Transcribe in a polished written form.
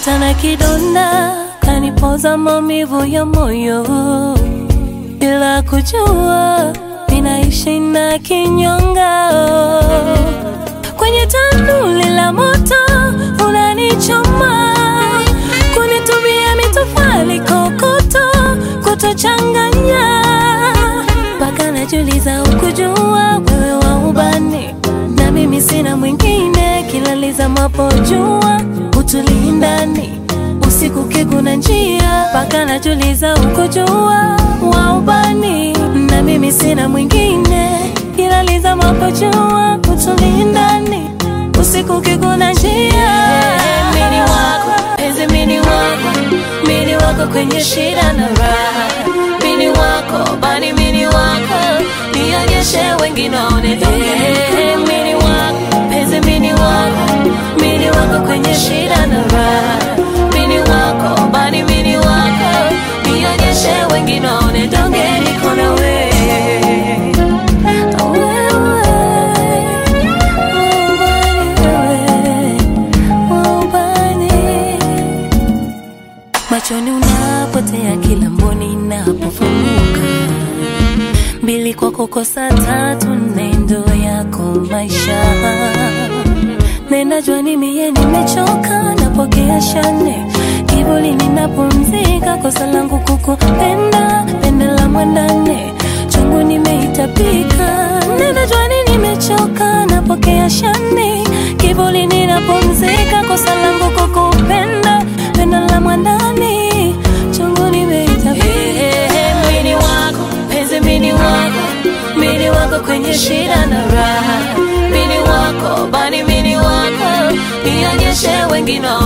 hata na kidonda kanipoza maumivu ya moyo, bila kujua ninaishi na kinyonga. Kwenye tanuli la moto unanichoma, kunitumia mitofali kokoto kutochanganya, mpaka najiuliza ukujua wewe wa ubani na mimi sina mwingine. Kilaliza mapojua utulindani usiku kiguna njia, mpaka najiuliza ukujua wa ubani na mimi sina mwingine. Kilaliza mapojua utulindani usiku kiguna njia. Mini wako penzi, mini wako kwenye shida na raha, mini wako bani, mini wako nionyeshe wengine waone. Mini wako penzi, mini wako kwenye shida na raha, mini wako bani, mini wako nionyeshe wengine waone. Donge niko na wewe. Machoni unapotea kila mboni inapofunguka, mbili kwako kosa tatu nendo yako maisha. Ninajua ni mie nimechoka, napokea shane kibuli ninapumzika. Kosa langu kukupenda, pende la mwandane chungu nimeitapika. Ninajua ni nimechoka, napokea shane kibuli ninapumzika. Kosa langu kukupenda, pende la mwandane chungu nimeitapika. Mini wako penzi, mini wako kwenye shida na raha, mini wako bani, mini wako nionyeshe wengine.